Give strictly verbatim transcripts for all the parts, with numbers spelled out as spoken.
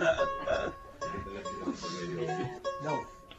No.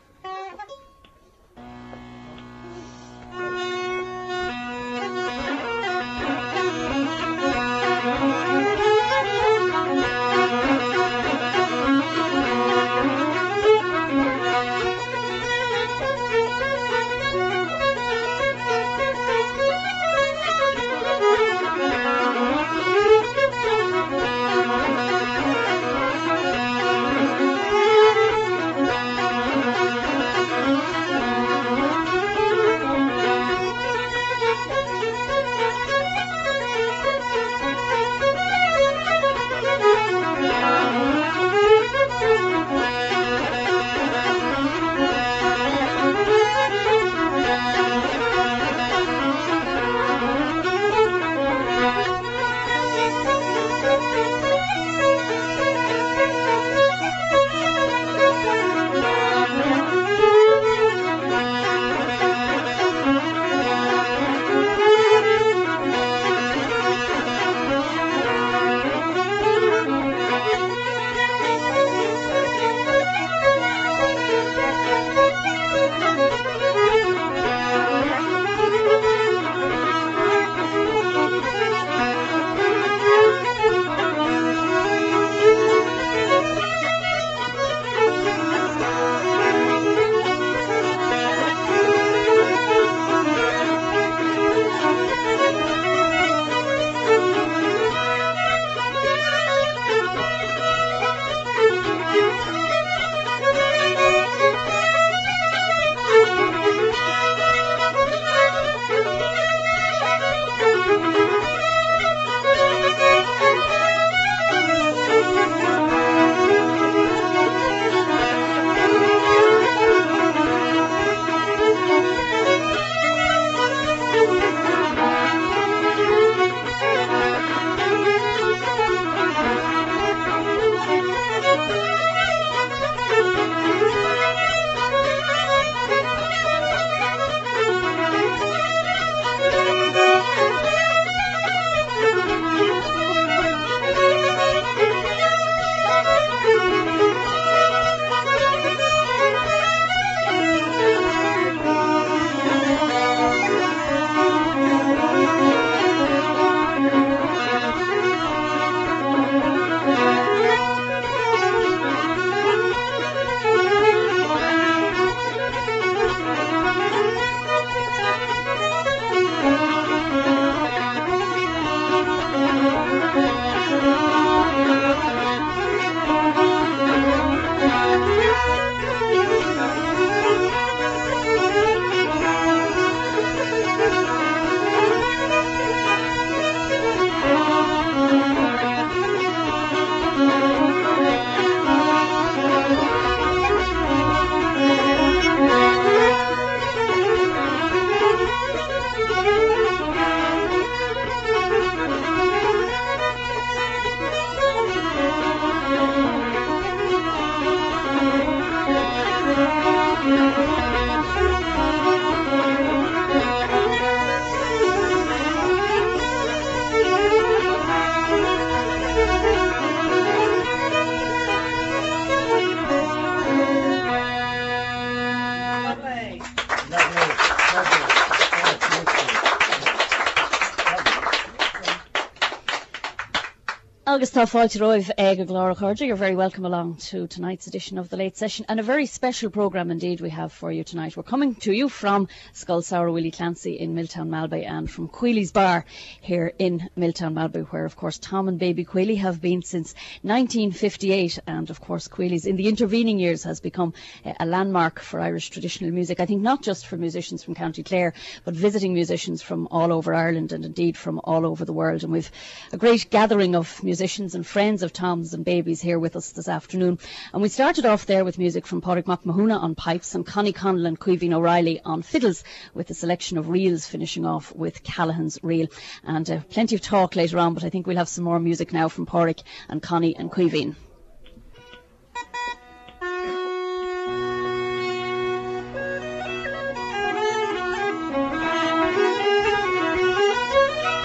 Agus tá fáilte roimh ag a glóra chuirde. You're very welcome along to tonight's edition of the Late Session, and a very special programme indeed we have for you tonight. We're coming to you from Skull Sour Willie Clancy in Milltown Malbay and from Queely's Bar here in Milltown Malbay, where of course Tom and Baby Queely have been since nineteen fifty-eight, and of course Queely's in the intervening years has become a landmark for Irish traditional music. I think not just for musicians from County Clare, but visiting musicians from all over Ireland and indeed from all over the world. And we've a great gathering of musicians musicians and friends of Tom's and Baby's here with us this afternoon. And we started off there with music from Pádraig Mac Mahuna on pipes and Connie Connell and Caoimhín O'Reilly on fiddles, with a selection of reels finishing off with Callahan's reel. And uh, plenty of talk later on, but I think we'll have some more music now from Pádraig and Connie and Caoimhín.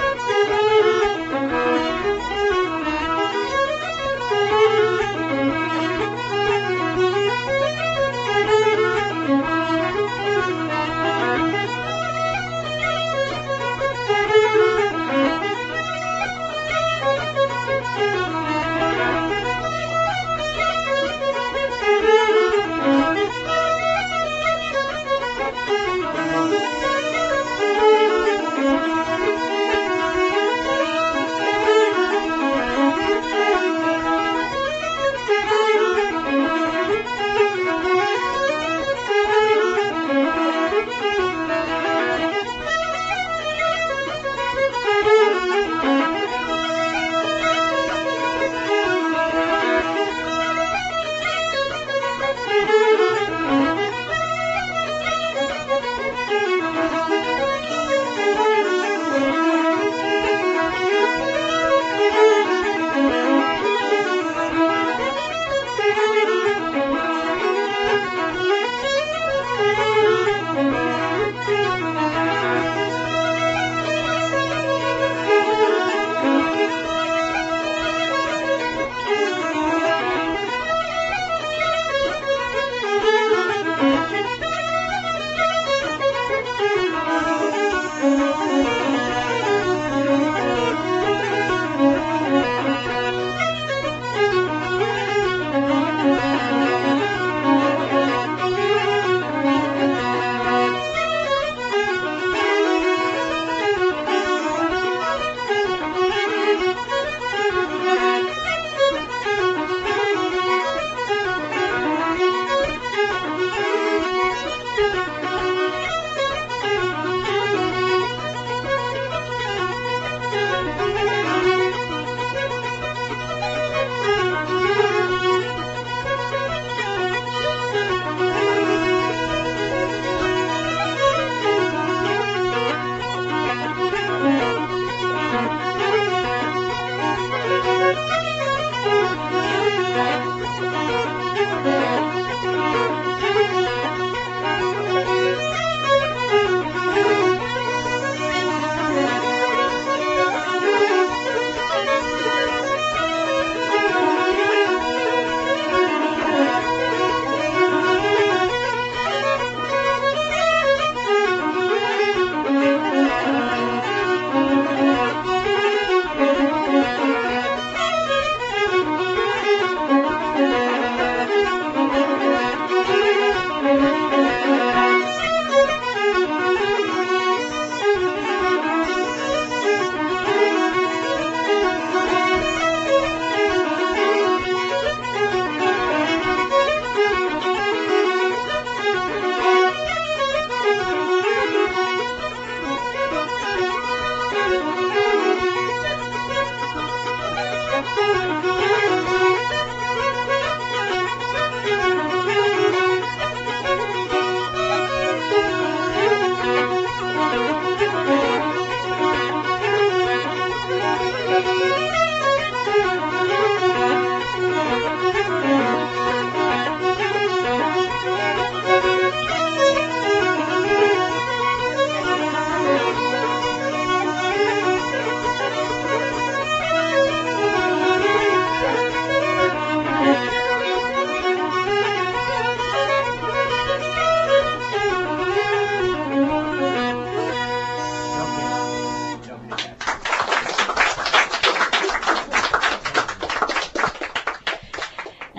Thank you.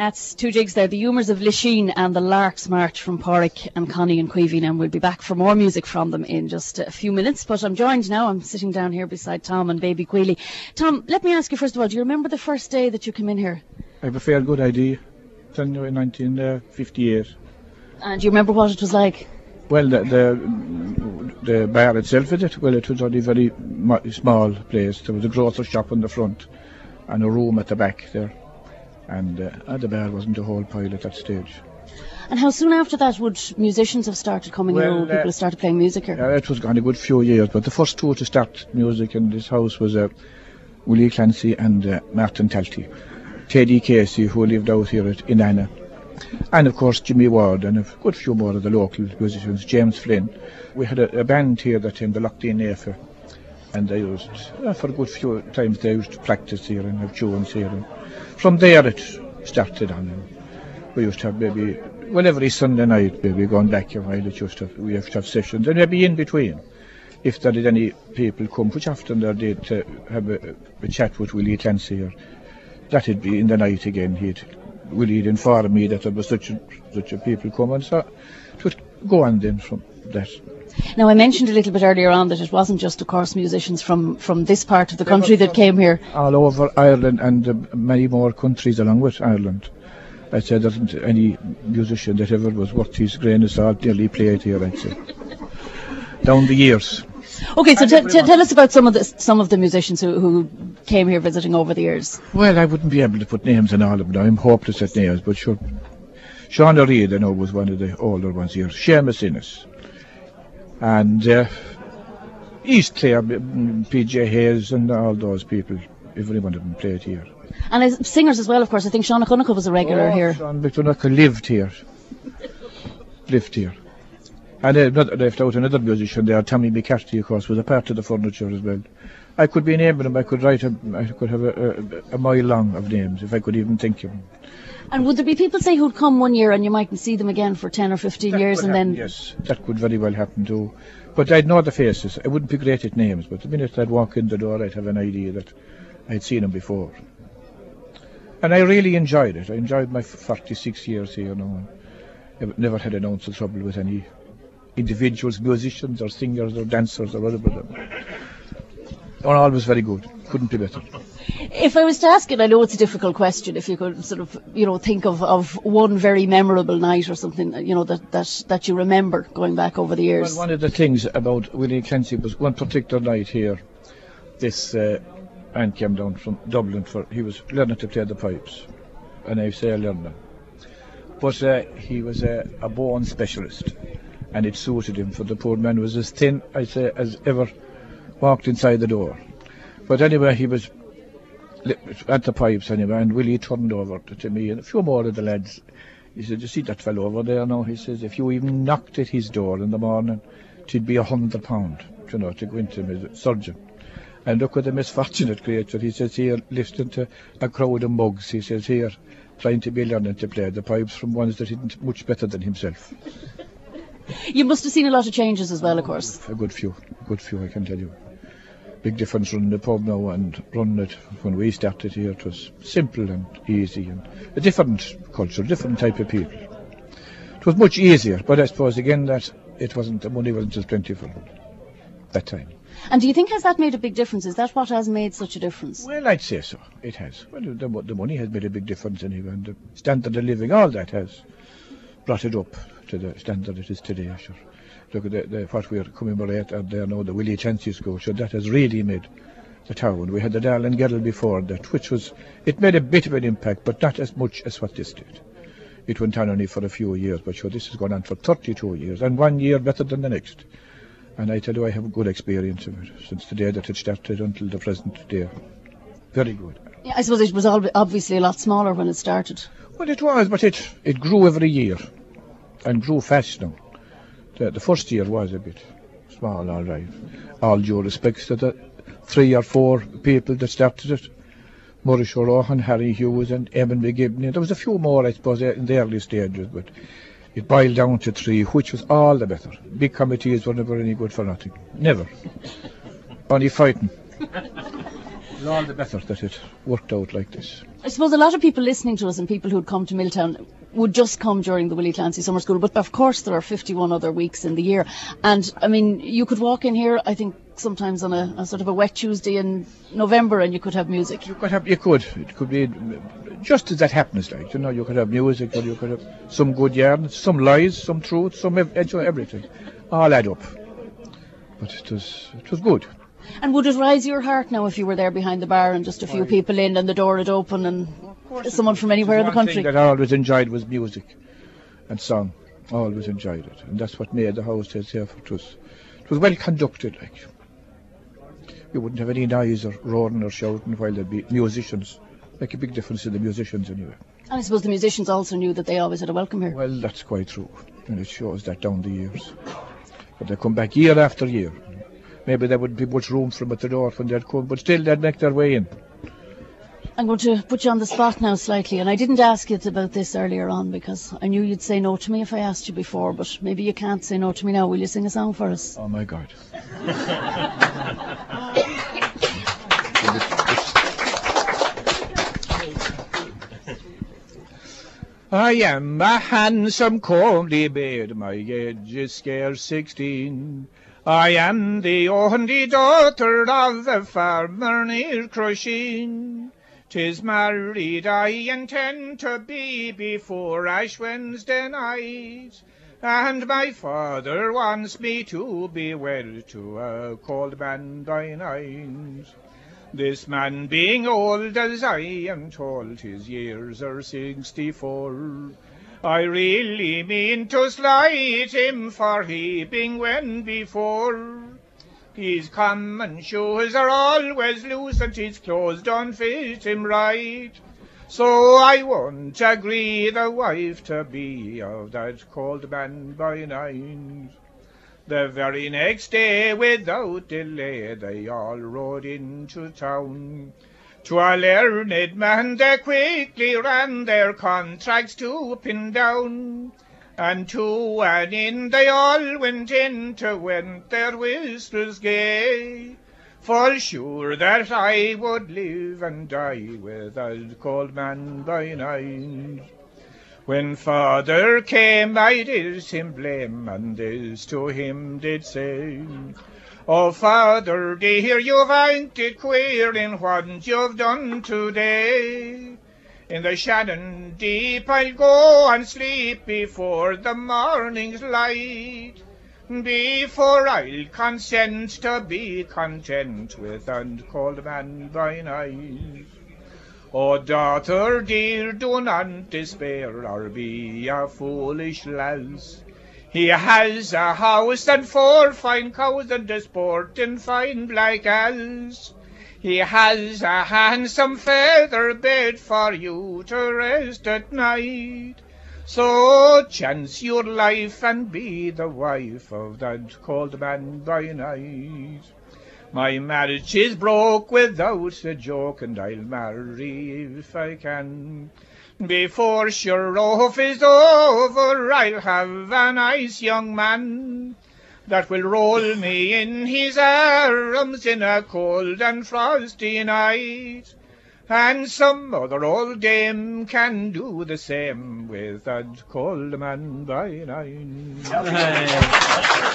That's two jigs there, the Humours of Lisheen and the Larks March from Porrick and Connie and Queeveen, and we'll be back for more music from them in just a few minutes. But I'm joined now, I'm sitting down here beside Tom and baby Queely. Tom, let me ask you first of all, do you remember the first day that you came in here? I have a fair good idea. January nineteen fifty-eight. And do you remember what it was like? Well, the the, the bar itself, is it? Well, it was only a very mo- small place. There was a grocer's shop on the front and a room at the back there. And uh, the bar wasn't a whole pile at that stage. And how soon after that would musicians have started coming well, here, or people uh, have started playing music here? Uh, it was gone a good few years, but the first two to start music in this house was uh, Willie Clancy and uh, Martin Talty. Teddy Casey, who lived out here at Inanna. And of course Jimmy Ward and a good few more of the local musicians, James Flynn. We had a, a band here that time, the Lockdene Nafer. And they used, uh, for a good few times, they used to practice here and have tunes here. And from there it started on. And we used to have maybe, well, every Sunday night, maybe going back a while, it used to have, we used to have sessions. And maybe in between, if there did any people come, which often there did, to have a, a chat with Willie Clancy here, that'd be in the night again. He'd, Willie'd inform me that there was such a, such a people come, and so it would go on then from that. Now, I mentioned a little bit earlier on that it wasn't just, of course, musicians from, from this part of the country that came here. All over Ireland and uh, many more countries along with Ireland. I'd say there isn't any musician that ever was worth his grain of salt nearly played here, I'd say. Down the years. Okay, so t- t- tell us about some of the some of the musicians who, who came here visiting over the years. Well, I wouldn't be able to put names on all of them. I'm hopeless at names, but sure. Sean O'Reilly, I know, was one of the older ones here. Seamus Innes. And uh, East Clare, P J Hayes and all those people, every one of them played here. And as singers as well, of course. I think Sean O'Connell was a regular oh, here. Sean McDonagh lived here. lived here. And uh, not, left out another musician there, Tommy McCarthy, of course, was a part of the furniture as well. I could be naming them, I could write a, I could have a, a, a mile long of names, if I could even think of them. And would there be people, say, who'd come one year and you mightn't see them again for ten or fifteen that years and happen, then... Yes, that could very well happen too. But I'd know the faces. I wouldn't be great at names, but the minute I'd walk in the door, I'd have an idea that I'd seen them before. And I really enjoyed it. I enjoyed my forty-six years here now. I've never had an ounce of trouble with any individuals, musicians or singers or dancers or whatever. They were always very good. Couldn't be better. If I was to ask it, I know it's a difficult question, if you could sort of, you know, think of, of one very memorable night or something, you know, that, that, that you remember going back over the years. Well, one of the things about Willie Clancy was one particular night here. This uh, man came down from Dublin for, he was learning to play the pipes. And I say learning. But uh, he was a, a bone specialist. And it suited him, for the poor man was as thin, I say, as ever walked inside the door. But anyway, he was at the pipes anyway, and Willie turned over to, to me and a few more of the lads. He said, you see that fellow over there now? He says, if you even knocked at his door in the morning, it'd be a hundred pound, you know, to go into him as a surgeon. And look at the misfortunate creature. He says, here, listening to a crowd of mugs, he says, here, trying to be learning to play the pipes from ones that isn't much better than himself. You must have seen a lot of changes as well, of course. A good few, a good few, I can tell you. Big difference running the pub now and running it when we started here. It was simple and easy and a different culture, different type of people. It was much easier, but I suppose again that it wasn't, the money wasn't as plentiful that time. And do you think has that made a big difference? Is that what has made such a difference? Well, I'd say so. It has. Well, the, the money has made a big difference anyway, and the standard of living, all that has brought it up to the standard it is today, sure. Look at the, the, what we're commemorating out there now, the Willie Clancy School, so that has really made the town. We had the Darlin Girl before that, which was, it made a bit of an impact, but not as much as what this did. It went on only for a few years, but sure, this has gone on for thirty-two years, and one year better than the next. And I tell you, I have a good experience of it, since the day that it started until the present day. Very good. Yeah, I suppose it was all obviously a lot smaller when it started. Well, it was, but it, it grew every year, and grew fast now. The, the first year was a bit small, all right. All due respects to the three or four people that started it. Maurice O'Rohan, Harry Hughes and Eamon McGibney. There was a few more, I suppose, in the early stages, but it boiled down to three, which was all the better. Big committees were never any good for nothing. Never. Only fighting. It's all the better that it worked out like this. I suppose a lot of people listening to us and people who'd come to Milltown would just come during the Willie Clancy Summer School, but of course there are fifty-one other weeks in the year. And, I mean, you could walk in here, I think, sometimes on a, a sort of a wet Tuesday in November and you could have music. You could have, you could. It could be just as that happens, like, you know, you could have music, or you could have some good yarn, some lies, some truth, some ev- everything. All add up. But it was, it was good. And would it rise your heart now if you were there behind the bar and just a few people in and the door had opened and someone from anywhere in the country? One thing that I always enjoyed was music and song. I always enjoyed it. And that's what made the house itself. It was, it was well conducted, like. You wouldn't have any noise or roaring or shouting while there'd be musicians. Make a big difference in the musicians anyway. And I suppose the musicians also knew that they always had a welcome here. Well, that's quite true. And it shows that down the years. But they come back year after year. Maybe there wouldn't be much room for them at the door when they'd come, but still they'd make their way in. I'm going to put you on the spot now slightly, and I didn't ask you about this earlier on because I knew you'd say no to me if I asked you before, but maybe you can't say no to me now. Will you sing a song for us? Oh my God. I am a handsome, comely maid, my age is scarce sixteen. I am the only daughter of a farmer near Crusheen. 'Tis married I intend to be before Ash Wednesday night, and my father wants me to be wed to a cold man by night. This man being old as I am told, his years are sixty-four. I really mean to slight him for heaping when before. His common shoes are always loose and his clothes don't fit him right. So I won't agree the wife to be of that cold man by night. The very next day without delay they all rode into town. To a learned man they quickly ran their contracts to pin down, and to an inn they all went in to went their whistles gay, for sure that I would live and die with that cold man by night. When father came I did him blame, and this to him did say, "Oh, father dear, you've acted queer in what you've done today. In the Shannon deep I'll go and sleep before the morning's light, before I'll consent to be content with that cold man by night. Oh, daughter dear, do not despair or be a foolish lass. He has a house and four fine cows and a sporting fine black ass. He has a handsome feather bed for you to rest at night. So chance your life and be the wife of that cold man by night. My marriage is broke without a joke, and I'll marry if I can. Before sure off is over, I'll have a nice young man that will roll me in his arms in a cold and frosty night. And some other old dame can do the same with that cold man by night.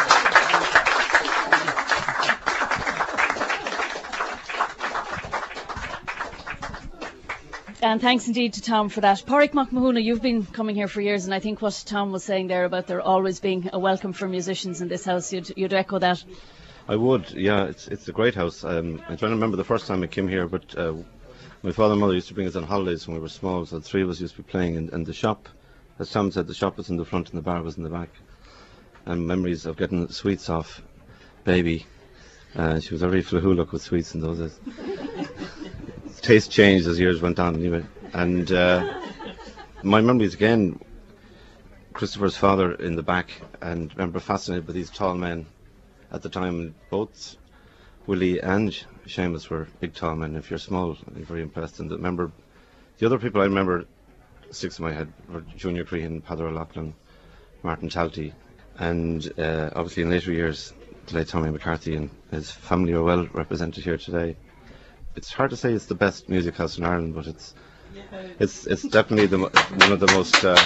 And thanks indeed to Tom for that. Pádraig Mac Mahona, you've been coming here for years, and I think what Tom was saying there about there always being a welcome for musicians in this house, you'd, you'd echo that. I would, yeah. It's it's a great house. Um, I'm trying to remember the first time I came here, but uh, my father and mother used to bring us on holidays when we were small, so the three of us used to be playing in, in the shop. As Tom said, the shop was in the front and the bar was in the back. And memories of getting sweets off Baby. Uh, she was a real flahooluk with sweets in those days. Taste changed as years went on anyway. And uh, my memories again, Christopher's father in the back, and remember fascinated by these tall men at the time. Both Willie and Seamus were big tall men. If you're small, you're very impressed. And remember, the other people I remember, six of my head, were Junior Crehan, Peadar O'Loughlin, Martin Talty, and uh, obviously in later years, the late Tommy McCarthy and his family are well represented here today. it's hard to say it's the best music house in Ireland, but it's it's it's definitely the mo- one of the most uh,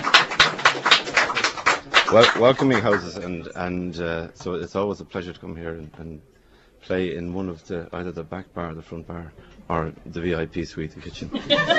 wel- welcoming houses, and and uh, so it's always a pleasure to come here and, and play in one of the either the back bar, the front bar, or the V I P suite, the kitchen.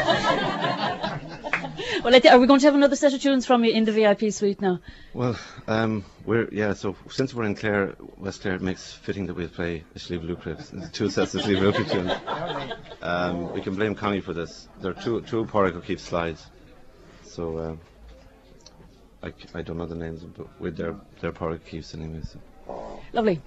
Well, I th- are we going to have another set of tunes from you in the V I P suite now? Well, um, we're yeah. So since we're in Clare, West Clare, it makes fitting that we'll play a Sliabh Luachra, two sets of Sliabh Luachra tunes. Um, we can blame Connie for this. There are two two Pádraig O'Keeffe slides, so um, I, c- I don't know the names, but with their their Pádraig O'Keeffe's anyway. So. Lovely.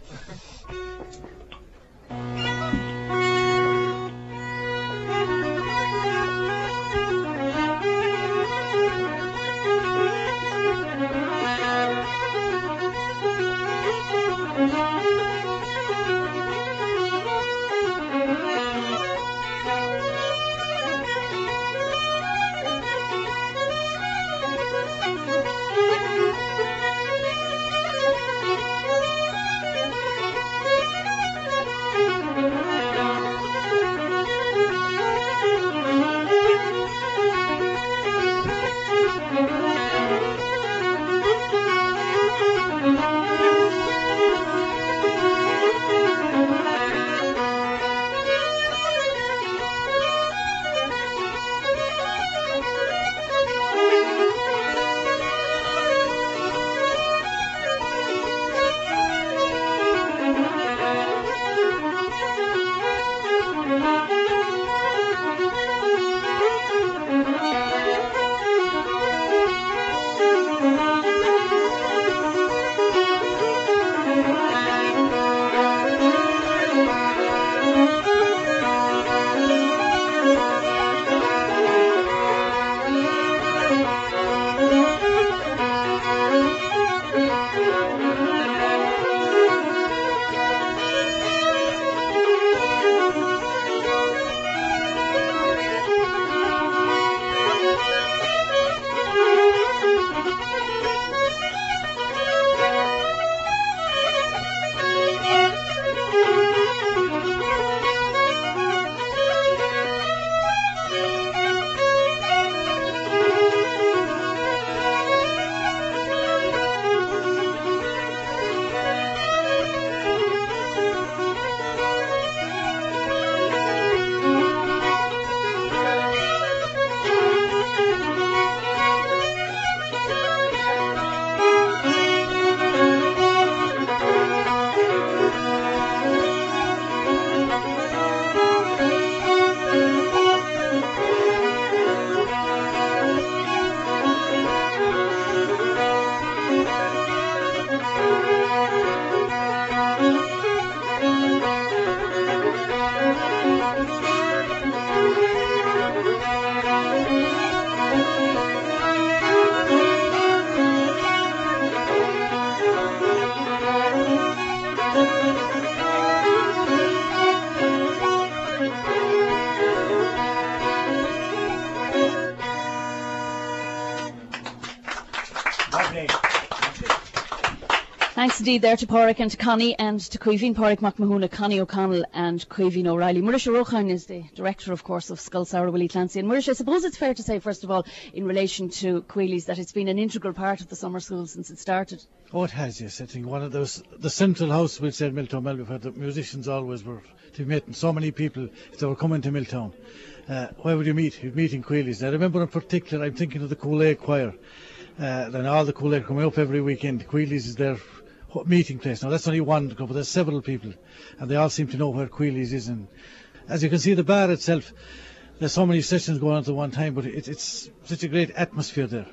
Thanks indeed there to Pádraig and to Connie and to Caoimhín Pádraig McMahon, Connie O'Connell and Caoimhín O'Reilly. Marisha Rohan is the director, of course, of Scoil Sauer Willie Clancy. And Marisha, I suppose it's fair to say, first of all, in relation to Queelies, that it's been an integral part of the summer school since it started. Oh, it has, yes. I think one of those, the central house, we'll say, Milltown Melby, where the musicians always were to meet so many people if they were coming to Milltown. Uh, where would you meet? You'd meet in Queelies. I remember in particular, I'm thinking of the Kool-Aid Choir. Uh, then all the Kool-Aid coming up every weekend. Queelies is their meeting place. Now that's only one, but there's several people, and they all seem to know where Queelies is. And as you can see, the bar itself, there's so many sessions going on at one time, but it, it's such a great atmosphere there.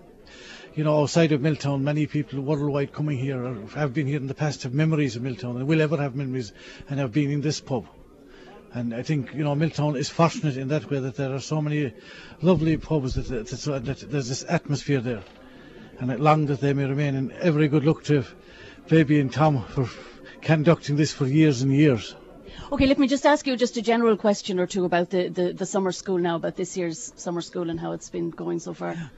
You know, outside of Milltown, many people worldwide coming here or have been here in the past have memories of Milltown, and will ever have memories, and have been in this pub. And I think, you know, Milltown is fortunate in that way that there are so many lovely pubs that, that, that, that there's this atmosphere there. And long that they may remain, and every good luck to Baby and Tom for conducting this for years and years. Okay, let me just ask you just a general question or two about the, the, the summer school now, about this year's summer school and how it's been going so far.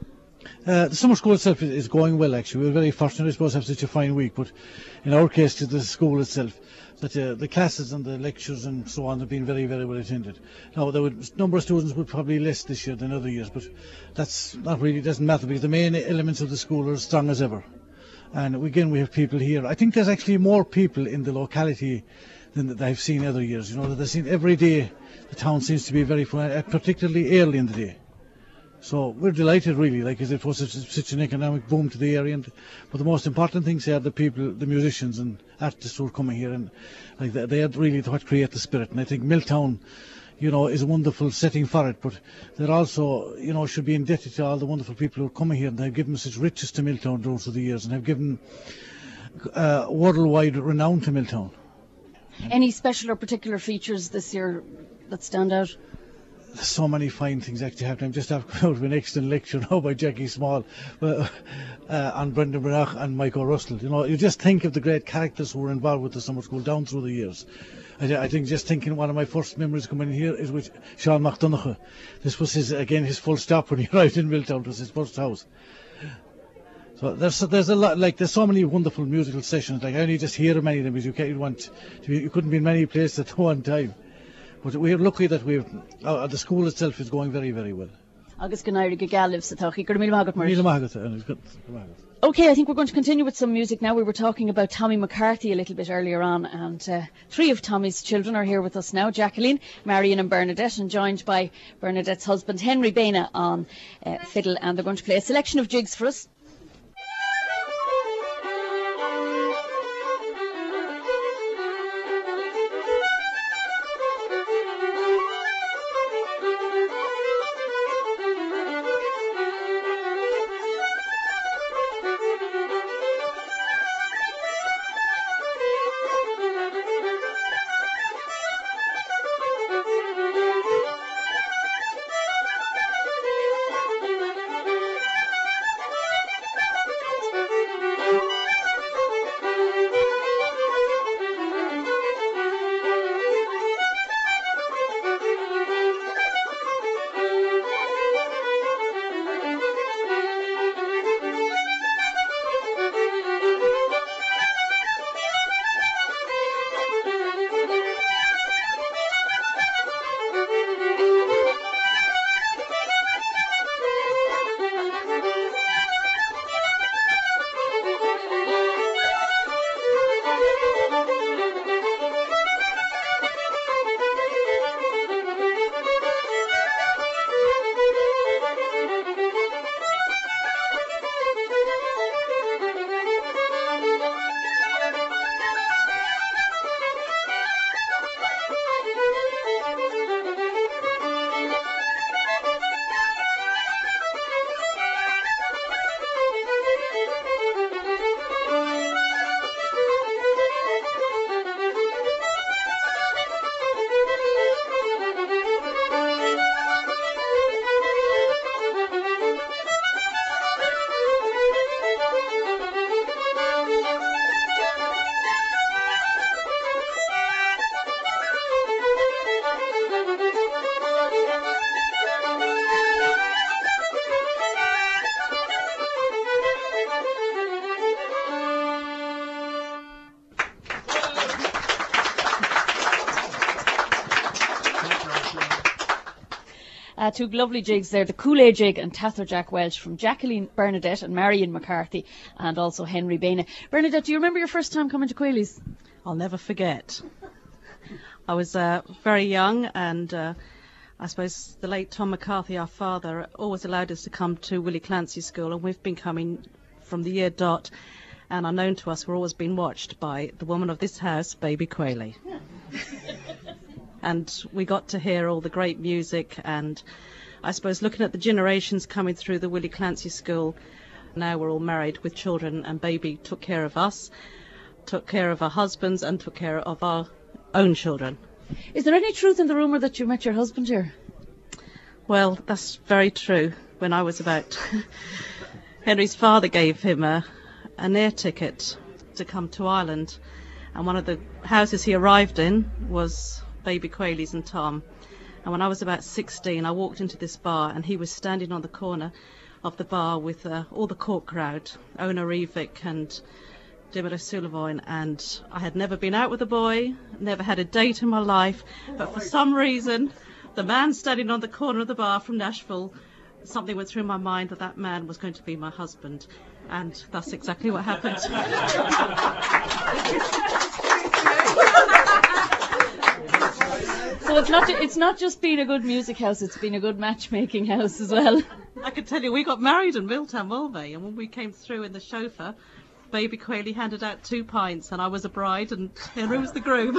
Uh, the summer school itself is, is going well, actually. We're very fortunate, I suppose, to have such a fine week, but in our case, to the school itself, that uh, the classes and the lectures and so on have been very, very well attended. Now, the number of students would probably less this year than other years, but that's not really, doesn't matter, because the main elements of the school are as strong as ever. And again, we have people here. I think there's actually more people in the locality than that I've seen other years. You know, that I've seen every day the town seems to be very full, uh, particularly early in the day. So we're delighted, really, like as it was such, such an economic boom to the area. And, but the most important things are the people, the musicians and artists who are coming here, and like they, they are really what create the spirit. And I think Milltown, you know, is a wonderful setting for it. But they're also, you know, should be indebted to all the wonderful people who are coming here, and they've given such riches to Milltown through the years, and have given uh, worldwide renown to Milltown. Any special or particular features this year that stand out? There's so many fine things actually happening. I'm just after out of an excellent lecture now by Jackie Small uh, uh, on Brendan Branagh and Mike O'Russell. You know, you just think of the great characters who were involved with the summer school down through the years. I, I think just thinking one of my first memories coming in here is with Sean McDonagh. This was his, again, his full stop when he arrived in Milltown. It was his first house. So there's there's a lot, like there's so many wonderful musical sessions. Like I only just hear of many of them because you can't want to be, you couldn't be in many places at one time. But we're lucky that we've uh, the school itself is going very, very well. Agus ganairi gagalif sa tochi gur mil magat mar. Mil magat, and it's good. Okay, I think we're going to continue with some music now. We were talking about Tommy McCarthy a little bit earlier on, and uh, three of Tommy's children are here with us now: Jacqueline, Marion, and Bernadette, and joined by Bernadette's husband Henry Baina on uh, fiddle, and they're going to play a selection of jigs for us. Uh, two lovely jigs there, the Kool-Aid jig and Tather Jack Welsh from Jacqueline Bernadette and Marion McCarthy, and also Henry Baina. Bernadette, do you remember your first time coming to Quailey's? I'll never forget. I was uh, very young, and uh, I suppose the late Tom McCarthy, our father, always allowed us to come to Willie Clancy School, and we've been coming from the year dot, and unknown to us, we're always being watched by the woman of this house, Baby Quayle. And we got to hear all the great music, and I suppose looking at the generations coming through the Willie Clancy School, now we're all married with children, and Baby took care of us, took care of our husbands, and took care of our own children. Is there any truth in the rumour that you met your husband here? Well, that's very true. When I was about... Henry's father gave him a, an air ticket to come to Ireland, and one of the houses he arrived in was Baby Quayley's and Tom. And when I was about sixteen, I walked into this bar, and he was standing on the corner of the bar with uh, all the Cork crowd, Ona Rivik and Dimitra Sullivan, and I had never been out with a boy, never had a date in my life, but for some reason, the man standing on the corner of the bar from Nashville, something went through my mind that that man was going to be my husband, and that's exactly what happened. So it's not ju- it's not just being a good music house, it's been a good matchmaking house as well. I can tell you, we got married in Milltown Mulvey, and when we came through in the chauffeur, Baby Quayle handed out two pints, and I was a bride, and Henry was the groom.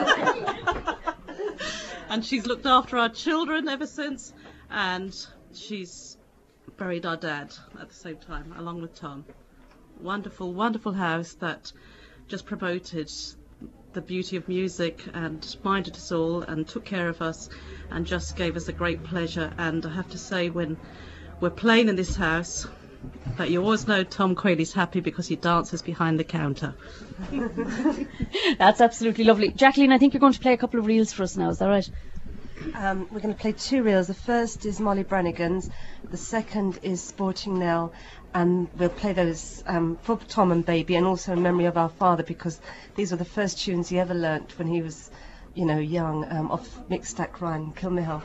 And she's looked after our children ever since, and she's buried our dad at the same time, along with Tom. Wonderful, wonderful house that just promoted the beauty of music and minded us all and took care of us and just gave us a great pleasure. And I have to say, when we're playing in this house, that you always know Tom Quayle's happy because he dances behind the counter. That's absolutely lovely. Jacqueline, I think you're going to play a couple of reels for us now, is that right? Um, we're going to play two reels. The first is Molly Brannigan's, the second is Sporting Nell, and we'll play those um, for Tom and Baby, and also in memory of our father, because these were the first tunes he ever learnt when he was, you know, young, um, off Mick Stack Ryan, Kilmihill.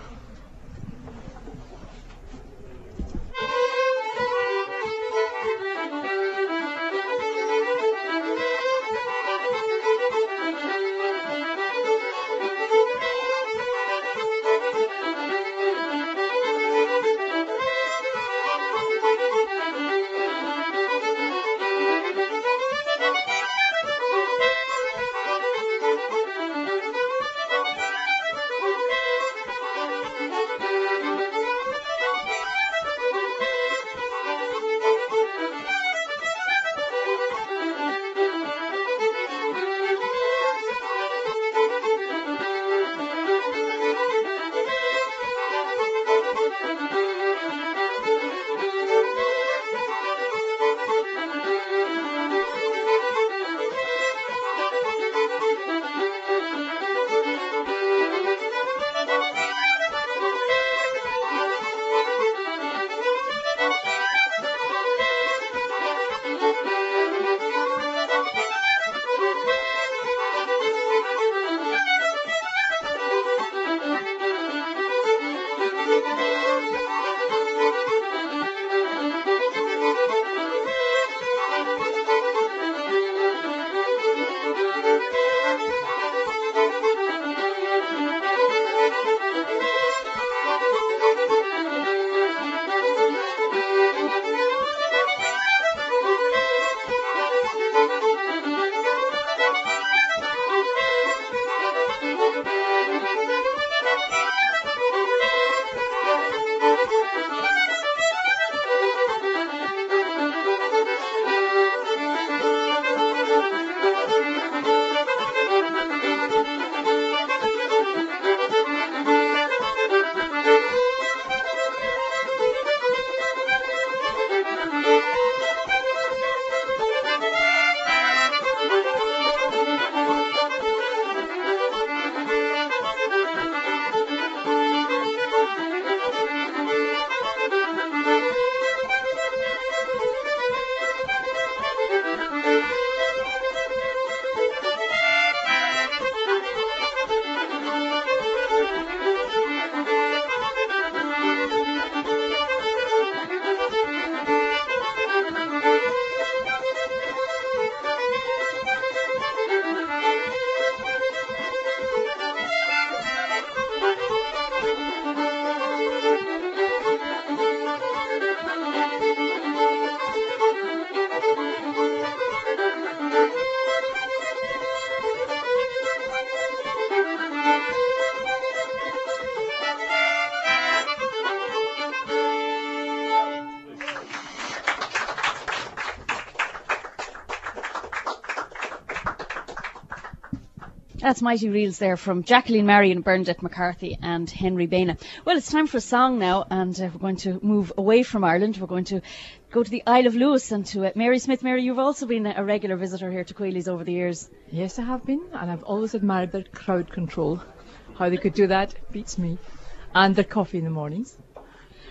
That's mighty reels there from Jacqueline Marion, Bernadette McCarthy and Henry Baina. Well, it's time for a song now, and uh, we're going to move away from Ireland. We're going to go to the Isle of Lewis and to uh, Mary Smith. Mary, you've also been a regular visitor here to Quayle's over the years. Yes, I have been, and I've always admired their crowd control. How they could do that beats me. And their coffee in the mornings.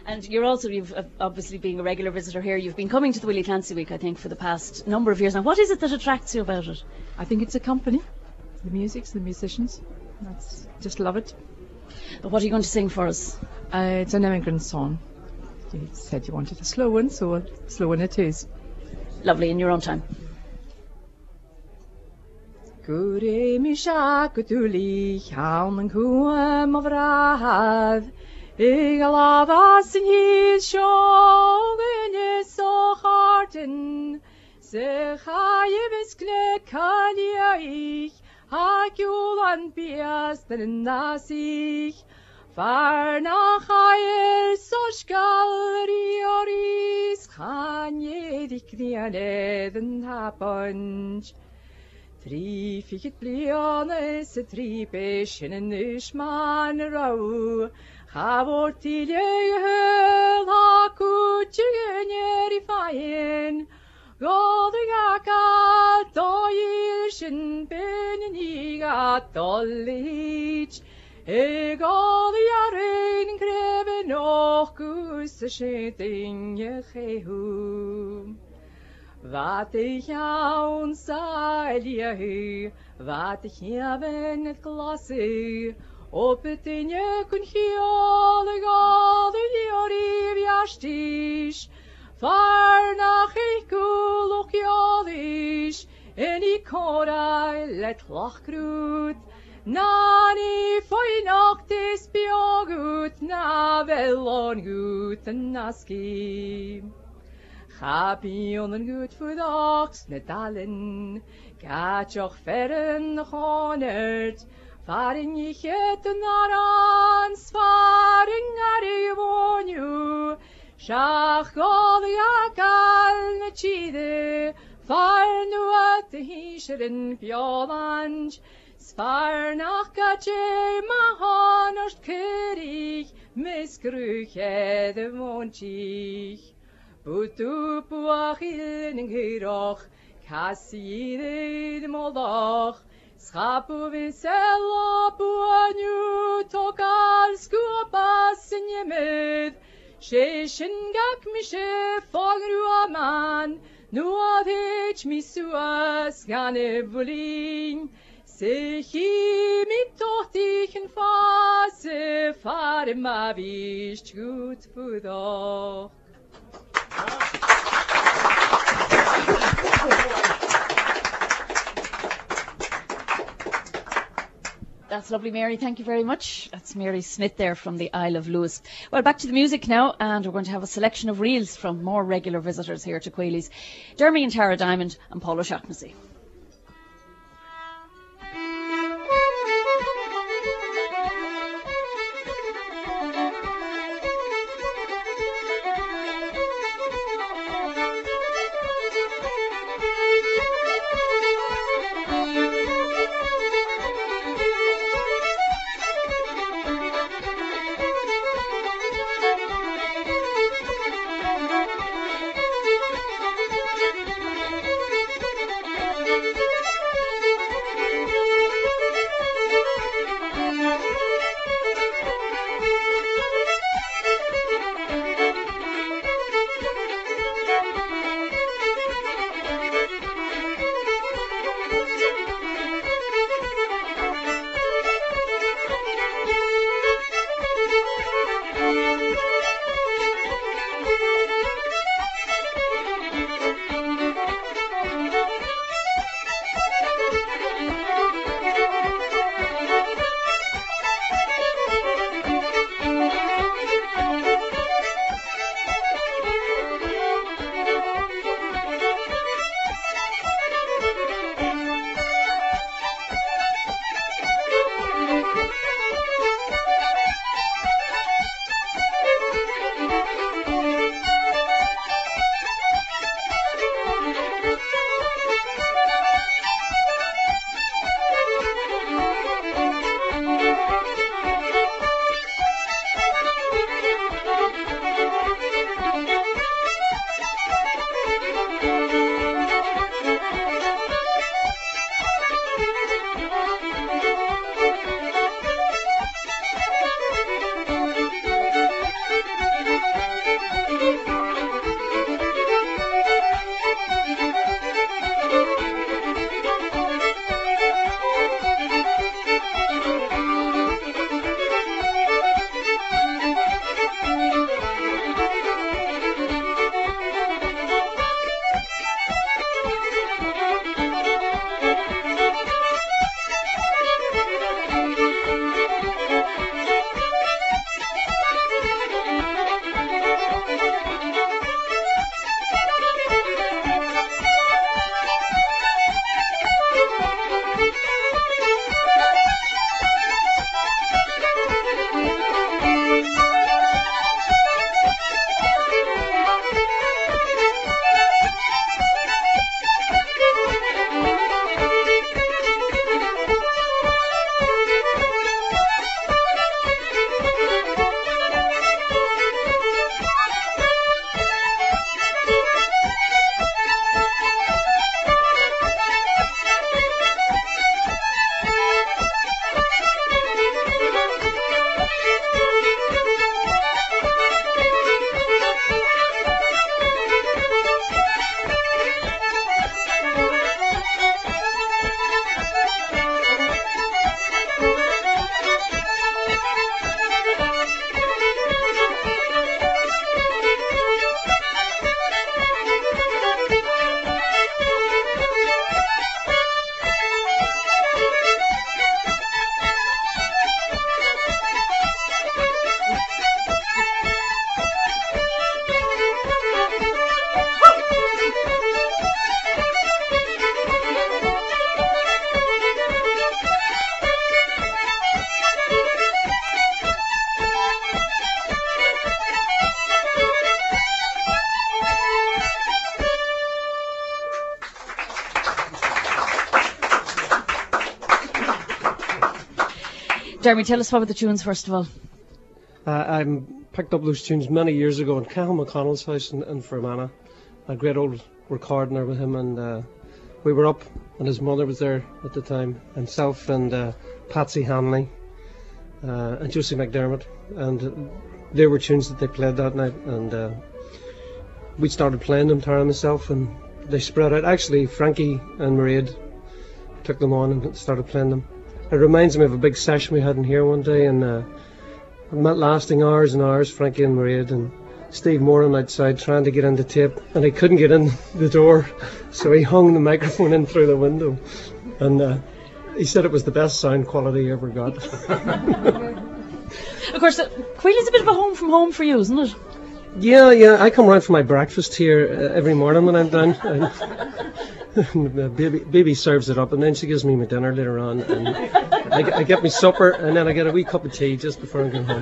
And you're also, you've uh, obviously being a regular visitor here, you've been coming to the Willie Clancy Week, I think, for the past number of years now. What is it that attracts you about it? I think it's a company, the music, the musicians. That's just love it. What are you going to sing for us? Uh, it's an immigrant song. You said you wanted a slow one, so a slow one it is. Lovely, in your own time. Gure mi shakutuli, haun kuam of rahav. Igalavas in his shogun is so harden. Se chayeviskle kanya ich, hakulan pias den nasich. Far nach hayer soskal rioris, kanye dikniane den hapunch. Tri fiket bliones, tri beshen en ishman rau. Havortilje höl ha kutjegner i fayen. Godegaka doyishin beneniga dollich. Egodiaren kreve noch gusse dinge gehu. Wat ich aan sailje, wat ik hebben het klasse. Op het in je kun giole gade jori viastisch. Far nach ik kulok jolisch. En ik kora let lachgroet. Nani foi nacht is biogut. Na velon gut en naski. Chapionen gut voor dags net allen. Gatjoch verren nog honderd. Farin ich het narans, farin ari vonju. Shach godjakal ne chide. Far nu at de hisheren pjolanj. Sfar nach gache mahanost kerig. Miskruche de vonchich. Butu puachil ning hiroch. Kasside de moldach. Schapu visela puanju tokal skupas in jemed. Sheshin gak mishe fogru aman. Nu avich misuas gane bulin. Sechi mit tochtichen fase. Fare ma visht gut fudoch. That's lovely, Mary. Thank you very much. That's Mary Smith there from the Isle of Lewis. Well, back to the music now, and we're going to have a selection of reels from more regular visitors here to Quailies. Dermy and Tara Diamond and Paul O'Shaughnessy. Thank you. Jeremy, tell us about the tunes first of all. Uh, I picked up those tunes many years ago in Cahill McConnell's house in, in Fermanagh. A great old recording there with him, and uh, we were up, and his mother was there at the time, himself and uh, Patsy Hanley uh, and Josie McDermott, and they were tunes that they played that night, and uh, we started playing them, Tara and myself, and they spread out. Actually, Frankie and Mairead took them on and started playing them. It reminds me of a big session we had in here one day, and uh, lasting hours and hours, Frankie and Mairead and Steve Moran outside trying to get into tape, and he couldn't get in the door, so he hung the microphone in through the window, and uh, he said it was the best sound quality he ever got. Of course, uh, Queely's a bit of a home from home for you, isn't it? Yeah, yeah, I come round for my breakfast here uh, every morning when I'm down. And baby, baby serves it up, and then she gives me my dinner later on, and I, I get my supper, and then I get a wee cup of tea just before I go home.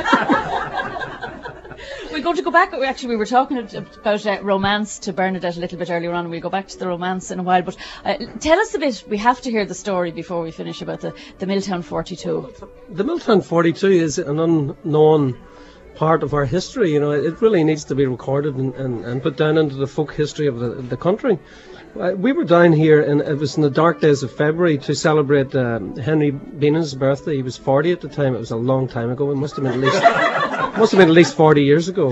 We're going to go back. Actually, we were talking about uh, romance to Bernadette a little bit earlier on, and we'll go back to the romance in a while. But uh, tell us a bit. We have to hear the story before we finish about the, the Milltown forty-two. The Milltown forty-two is an unknown part of our history. You know, it really needs to be recorded and, and, and put down into the folk history of the, the country. Uh, we were down here, and it was in the dark days of February to celebrate uh, Henry Beenan's birthday. He was forty at the time. It was a long time ago. It must have been at least must have been at least forty years ago.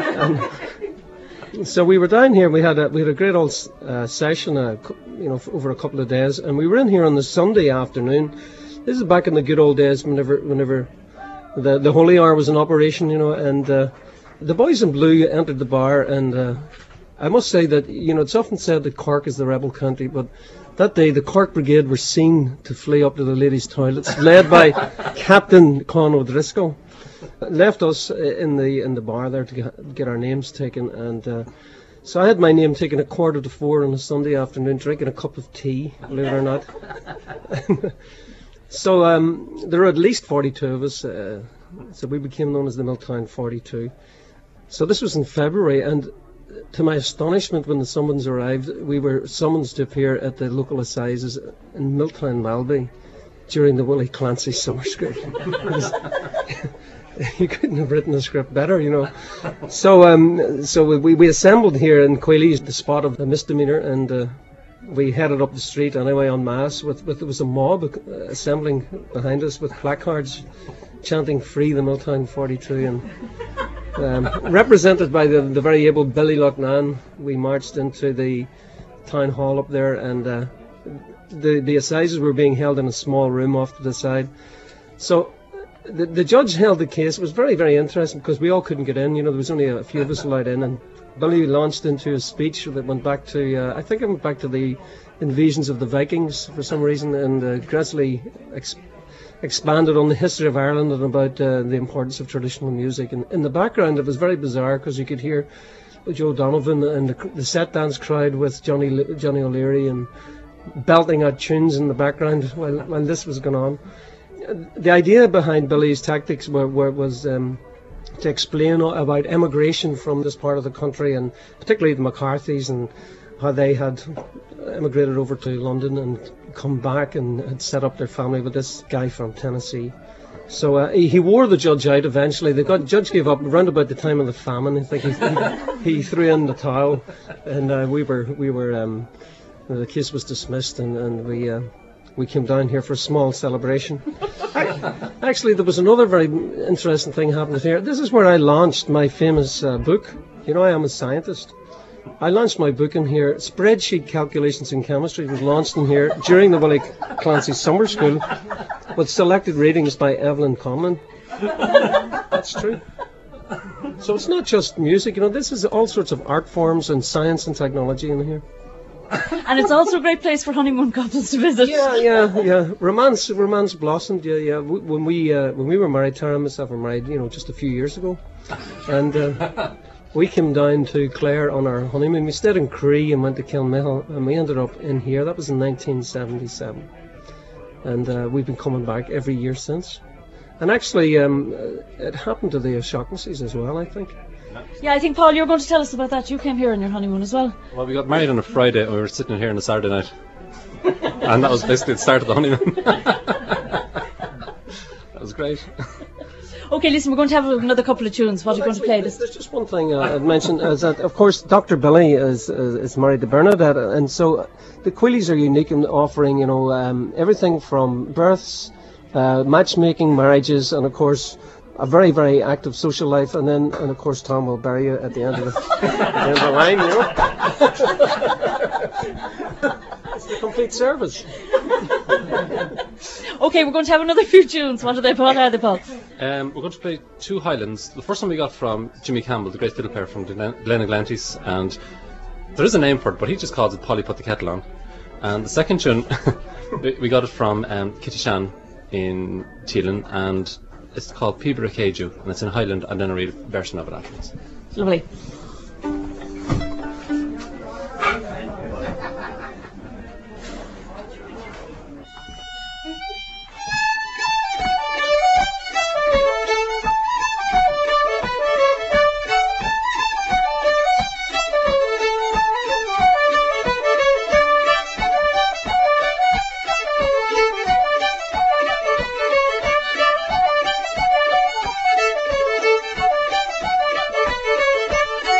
Um, so we were down here. We had a we had a great old uh, session, uh, you know, f- over a couple of days, and we were in here on the Sunday afternoon. This is back in the good old days, whenever whenever the the Holy Hour was in operation, you know, and uh, the boys in blue entered the bar, and uh, I must say that, you know, it's often said that Cork is the rebel county, but that day the Cork Brigade were seen to flee up to the ladies' toilets, led by Captain Con O'Driscoll. Left us in the in the bar there to get, get our names taken, and uh, so I had my name taken at quarter to four on a Sunday afternoon, drinking a cup of tea, believe it or not. So um, there were at least forty-two of us, uh, so we became known as the Milltown forty-two. So this was in February, and to my astonishment, when the summons arrived, we were summoned to appear at the local assizes in Milltown Malbay during the Willie Clancy summer school. You couldn't have written the script better, you know. So um, so we, we assembled here in Quailey's, the spot of the misdemeanour, and uh, we headed up the street anyway en masse. With, with, there was a mob uh, assembling behind us with placards chanting "Free the Milltown forty-two," and um, represented by the, the very able Billy Loughnane, we marched into the town hall up there, and uh, the, the assizes were being held in a small room off to the side. So the, the judge held the case. It was very, very interesting because we all couldn't get in. You know, there was only a few of us allowed in, and Billy launched into a speech that went back to, uh, I think it went back to the invasions of the Vikings for some reason, and uh, gradually ex- expanded on the history of Ireland and about uh, the importance of traditional music. And in the background, it was very bizarre because you could hear Joe Donovan and the, the set dance crowd with Johnny Johnny O'Leary and belting out tunes in the background while, while this was going on. The idea behind Billy's tactics were, were, was um, to explain about emigration from this part of the country, and particularly the McCarthys, and how they had emigrated over to London and come back and had set up their family with this guy from Tennessee. So uh, he, he wore the judge out eventually. The judge gave up around about the time of the famine. I think he, he, he threw in the towel, and uh, we were we were um, the case was dismissed, and, and we uh, we came down here for a small celebration. Actually, there was another very interesting thing happened here. This is where I launched my famous uh, book. You know, I am a scientist. I launched my book in here. Spreadsheet Calculations in Chemistry was launched in here during the Willie Clancy Summer School with selected readings by Evelyn Conlon. That's true. So it's not just music, you know, this is all sorts of art forms and science and technology in here. And it's also a great place for honeymoon couples to visit. Yeah, yeah, yeah. Romance, romance blossomed. Yeah, yeah. When we uh, when we were married, Tara and myself were married, you know, just a few years ago, and uh, we came down to Clare on our honeymoon. We stayed in Cree and went to Kilmill, and we ended up in here. That was in nineteen seventy-seven, and uh, we've been coming back every year since. And actually, um, it happened to the O'Shaughnessy's as well, I think. Yeah, I think, Paul, you were going to tell us about that. You came here on your honeymoon as well. Well, we got married on a Friday and we were sitting here on a Saturday night. And that was basically the start of the honeymoon. great. Okay, listen, we're going to have another couple of tunes. What are you going to play? There's, there's just one thing uh, I'd mention is that, of course, Doctor Billy is, is is married to Bernadette, and so the Queelies are unique in offering, you know, um, everything from births, uh, matchmaking, marriages, and of course, a very, very active social life, and then, and of course, Tom will bury you at the end of the, at the, end of the line, you know. It's the complete service. Okay, we're going to have another few tunes. What are they, Paul? What are they, Paul? Um, we're going to play two Highlands. The first one we got from Jimmy Campbell, the great fiddle player from Glen- Glenaglantis, and there is a name for it, but he just calls it Polly Put the Kettle On. And the second tune, we we got it from um, Kitty Shan in Teelan, and it's called Pibra Keju, and it's in Highland, and then a real version of it afterwards. Lovely. Thank you.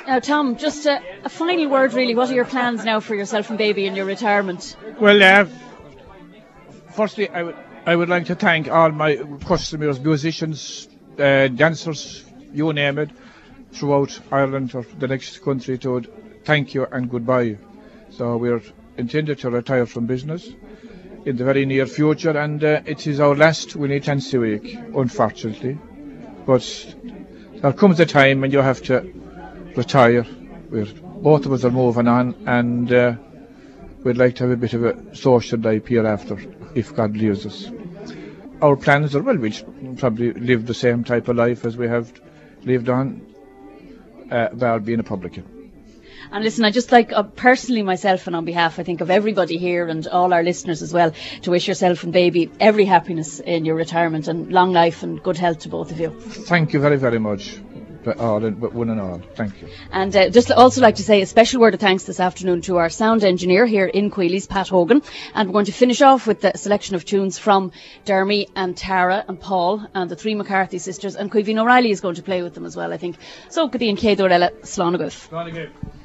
Now, Tom, just a, a final word, really. What are your plans now for yourself and baby in your retirement? Well, uh, firstly, I would I would like to thank all my customers, musicians, uh, dancers, you name it, throughout Ireland or the next country to thank you and goodbye. So we're intended to retire from business in the very near future, and uh, it is our last Willie Clancy week, unfortunately. But there comes a time when you have to retire. We're, both of us are moving on, and uh, we'd like to have a bit of a social life hereafter, if God leaves us. Our plans are, well, we'll probably live the same type of life as we have lived on, uh, while being a publican. And listen, I just like, uh, personally myself and on behalf, I think, of everybody here and all our listeners as well, to wish yourself and baby every happiness in your retirement and long life and good health to both of you. Thank you very, very much. All, one and all. Thank you. And uh, just also like to say a special word of thanks this afternoon to our sound engineer here in Queelies, Pat Hogan. And we're going to finish off with the selection of tunes from Dermy and Tara and Paul and the three McCarthy sisters. And Caoimhín O'Reilly is going to play with them as well, I think. So, Gadeen Céad Orella, Slán Agah.